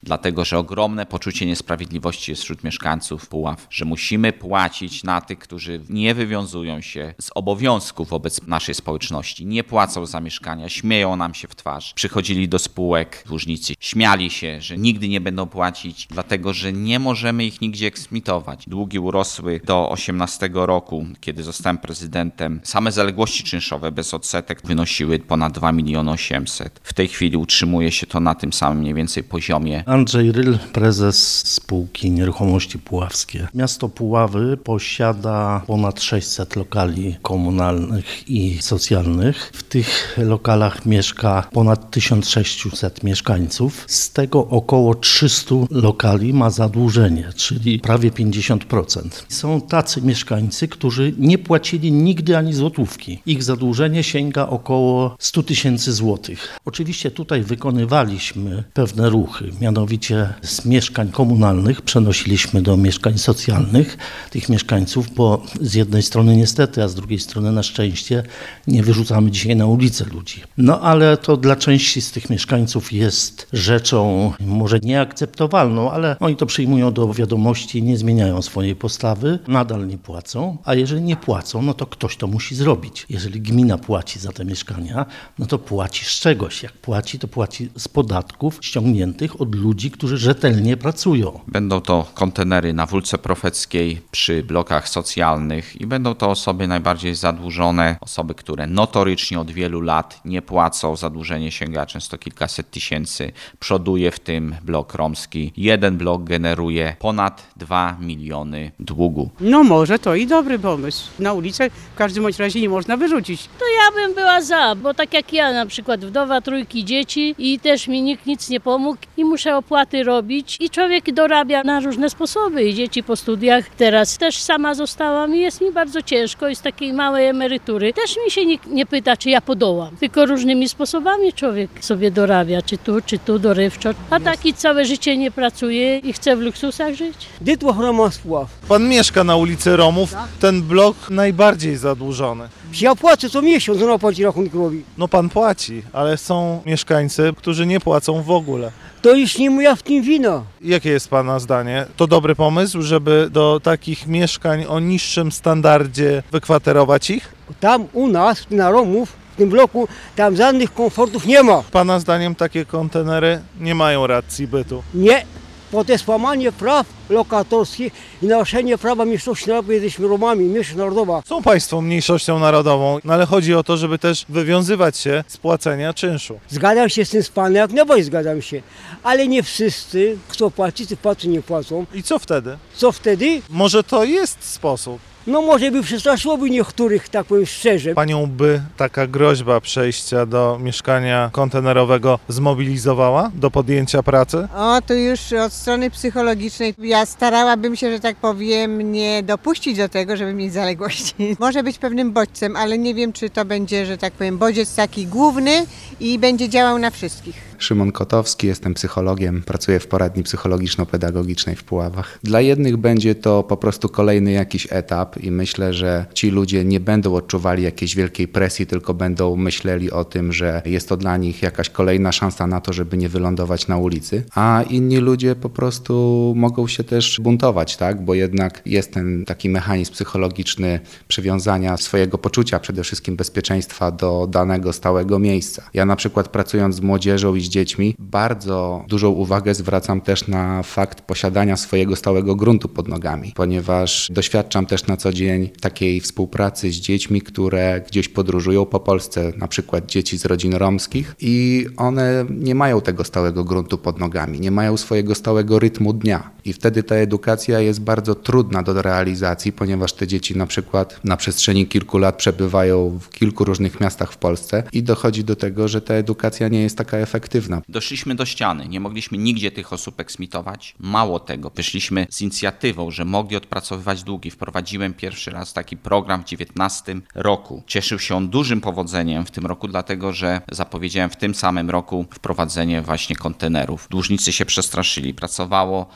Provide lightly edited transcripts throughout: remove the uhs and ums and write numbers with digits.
dlatego że ogromne poczucie niesprawiedliwości jest wśród mieszkańców Puław, że musimy płacić na tych, którzy nie wywiązują się z obowiązków wobec naszej społeczności, nie płacą za mieszkania, śmieją nam się w twarz. Przychodzili do spółek dłużnicy, śmiali się, że nigdy nie będą płacić, dlatego że nie możemy ich nigdzie eksmitować. Długi urosły do 18 roku, kiedy zostałem prezydentem. Same zaległości czynszowe bez odsetek wynosiły ponad 2 800 000. W tej chwili utrzymuje się to na tym samym mniej więcej poziomie. Andrzej Ryl, prezes spółki Nieruchomości Puławskie. Miasto Puławy posiada ponad 600 lokali komunalnych i socjalnych. W tych lokalach mieszka ponad 1600 mieszkańców. Z tego około 300 lokali ma zadłużenie, czyli prawie 50%. Są tacy mieszkańcy, którzy nie płacili nigdy ani złotówki. Ich zadłużenie sięga około 100 000 złotych. Oczywiście tutaj wykonywaliśmy pewne ruchy, mianowicie z mieszkań komunalnych przenosiliśmy do mieszkań socjalnych tych mieszkańców, bo z jednej strony niestety, a z drugiej strony na szczęście nie wyrzucamy dzisiaj na ulicę ludzi. No ale to dla części z tych mieszkańców jest rzeczą może nieakceptowalną, ale oni to przyjmują do wiadomości, nie zmieniają swojej postawy, nadal nie płacą, a jeżeli nie płacą, no to ktoś to musi zrobić. Jeżeli gmina płaci za te mieszkania, no to płaci z czegoś. Jak płaci, to płaci z podatków ściągniętych od ludzi, którzy rzetelnie pracują. Będą to kontenery na Wólce Profeckiej przy blokach socjalnych i będą to osoby najbardziej zadłużone, osoby, które notorycznie od wielu lat nie płacą. Zadłużenie sięga często kilkaset tysięcy. Przoduje w tym blok romski. Jeden blok generuje ponad 2 miliony długu. No może to i dobry pomysł. Na ulicę w każdym bądź razie nie można wyrzucić. To ja bym była za, bo tak jak ja na przykład wdowa 3 dzieci i też mi nikt nic nie pomógł i muszę opłaty robić i człowiek dorabia na różne sposoby i dzieci po studiach. Teraz też sama zostałam i jest mi bardzo ciężko i z takiej małej emerytury też mi się nikt nie pyta, czy ja podołam. Tylko różnymi sposobami człowiek sobie dorabia, czy tu dorywczo. A taki całe życie nie pracuje i chce w luksusach żyć. Dytło Roma z Puław. Pan mieszka na ulicy Romów, ten blok najbardziej zadłużony. Ja płacę co miesiąc, ona płaci rachunkowi. No pan płaci, ale są mieszkańcy, którzy nie płacą w ogóle. To już nie moja w tym wina. Jakie jest pana zdanie? To dobry pomysł, żeby do takich mieszkań o niższym standardzie wykwaterować ich? Tam u nas, na Romów, w tym bloku, tam żadnych komfortów nie ma. Pana zdaniem takie kontenery nie mają racji bytu? Nie. Bo to jest łamanie praw lokatorskich i naruszenie prawa mniejszości narodowej, jesteśmy Romami, mniejszość narodowa. Są państwo mniejszością narodową, no ale chodzi o to, żeby też wywiązywać się z płacenia czynszu. Zgadzam się z tym z panem, jak najbardziej zgadzam się. Ale nie wszyscy chcą płacić, płacą, nie płacą. I co wtedy? Co wtedy? Może to jest sposób. No może by przestraszyłoby niektórych, tak powiem szczerze. Panią by taka groźba przejścia do mieszkania kontenerowego zmobilizowała do podjęcia pracy? O, to już od strony psychologicznej. Ja starałabym się, że tak powiem, nie dopuścić do tego, żeby mieć zaległości. Może być pewnym bodźcem, ale nie wiem, czy to będzie, że tak powiem, bodziec taki główny i będzie działał na wszystkich. Szymon Kotowski, jestem psychologiem, pracuję w poradni psychologiczno-pedagogicznej w Puławach. Dla jednych będzie to po prostu kolejny jakiś etap i myślę, że ci ludzie nie będą odczuwali jakiejś wielkiej presji, tylko będą myśleli o tym, że jest to dla nich jakaś kolejna szansa na to, żeby nie wylądować na ulicy, a inni ludzie po prostu mogą się też buntować, tak? Bo jednak jest ten taki mechanizm psychologiczny przywiązania swojego poczucia, przede wszystkim bezpieczeństwa do danego stałego miejsca. Ja na przykład pracując z młodzieżą i z dziećmi, bardzo dużą uwagę zwracam też na fakt posiadania swojego stałego gruntu pod nogami, ponieważ doświadczam też na co dzień takiej współpracy z dziećmi, które gdzieś podróżują po Polsce, na przykład dzieci z rodzin romskich i one nie mają tego stałego gruntu pod nogami, nie mają swojego stałego rytmu dnia i wtedy ta edukacja jest bardzo trudna do realizacji, ponieważ te dzieci na przykład na przestrzeni kilku lat przebywają w kilku różnych miastach w Polsce i dochodzi do tego, że ta edukacja nie jest taka efektywna. Doszliśmy do ściany, nie mogliśmy nigdzie tych osób eksmitować. Mało tego, wyszliśmy z inicjatywą, że mogli odpracowywać długi. Wprowadziłem pierwszy raz taki program w 2019 roku. Cieszył się on dużym powodzeniem w tym roku, dlatego że zapowiedziałem w tym samym roku wprowadzenie właśnie kontenerów. Dłużnicy się przestraszyli. Pracowało około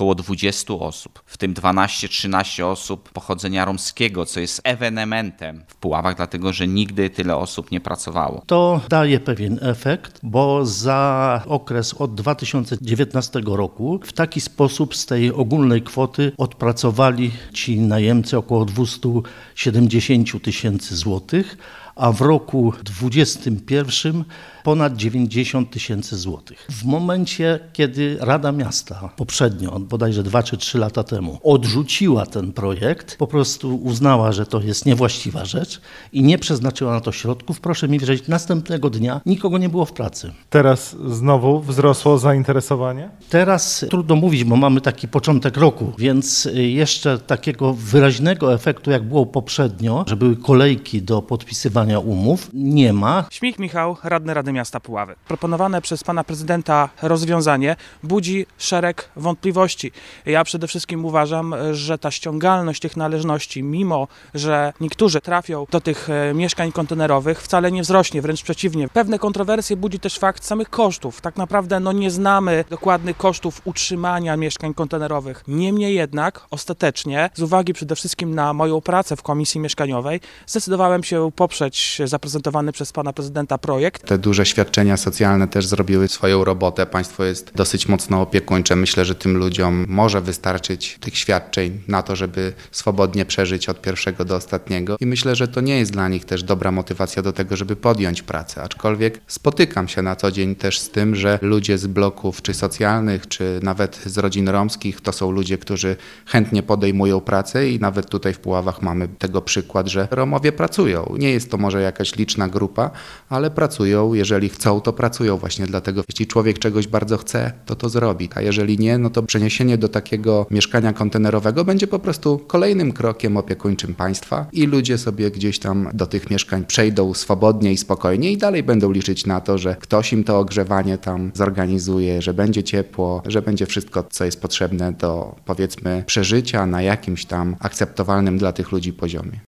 około 20 osób, w tym 12-13 osób pochodzenia romskiego, co jest ewenementem w Puławach, dlatego że nigdy tyle osób nie pracowało. To daje pewien efekt, bo za okres od 2019 roku w taki sposób z tej ogólnej kwoty odpracowali ci najemcy około 270 tysięcy złotych, a w roku 2021 ponad 90 tysięcy złotych. W momencie, kiedy Rada Miasta poprzednio, bodajże 2 czy 3 lata temu, odrzuciła ten projekt, po prostu uznała, że to jest niewłaściwa rzecz i nie przeznaczyła na to środków, proszę mi wierzyć, następnego dnia nikogo nie było w pracy. Teraz znowu wzrosło zainteresowanie? Teraz trudno mówić, bo mamy taki początek roku, więc jeszcze takiego wyraźnego efektu, jak było poprzednio, że były kolejki do podpisywania umów, nie ma. Śmich Michał, radny Rady Miasta Puławy. Proponowane przez pana prezydenta rozwiązanie budzi szereg wątpliwości. Ja przede wszystkim uważam, że ta ściągalność tych należności, mimo że niektórzy trafią do tych mieszkań kontenerowych, wcale nie wzrośnie, wręcz przeciwnie. Pewne kontrowersje budzi też fakt samych kosztów. Tak naprawdę nie znamy dokładnych kosztów utrzymania mieszkań kontenerowych. Niemniej jednak ostatecznie, z uwagi przede wszystkim na moją pracę w Komisji Mieszkaniowej, zdecydowałem się poprzeć zaprezentowany przez pana prezydenta projekt. Te duże świadczenia socjalne też zrobiły swoją robotę. Państwo jest dosyć mocno opiekuńcze. Myślę, że tym ludziom może wystarczyć tych świadczeń na to, żeby swobodnie przeżyć od pierwszego do ostatniego. I myślę, że to nie jest dla nich też dobra motywacja do tego, żeby podjąć pracę. Aczkolwiek spotykam się na co dzień też z tym, że ludzie z bloków czy socjalnych, czy nawet z rodzin romskich, to są ludzie, którzy chętnie podejmują pracę i nawet tutaj w Puławach mamy tego przykład, że Romowie pracują. Nie jest to może jakaś liczna grupa, ale pracują. Jeżeli chcą, to pracują właśnie dlatego. Jeśli człowiek czegoś bardzo chce, to zrobi. A jeżeli nie, to przeniesienie do takiego mieszkania kontenerowego będzie po prostu kolejnym krokiem opiekuńczym państwa i ludzie sobie gdzieś tam do tych mieszkań przejdą swobodnie i spokojnie i dalej będą liczyć na to, że ktoś im to ogrzewanie tam zorganizuje, że będzie ciepło, że będzie wszystko, co jest potrzebne do, powiedzmy, przeżycia na jakimś tam akceptowalnym dla tych ludzi poziomie.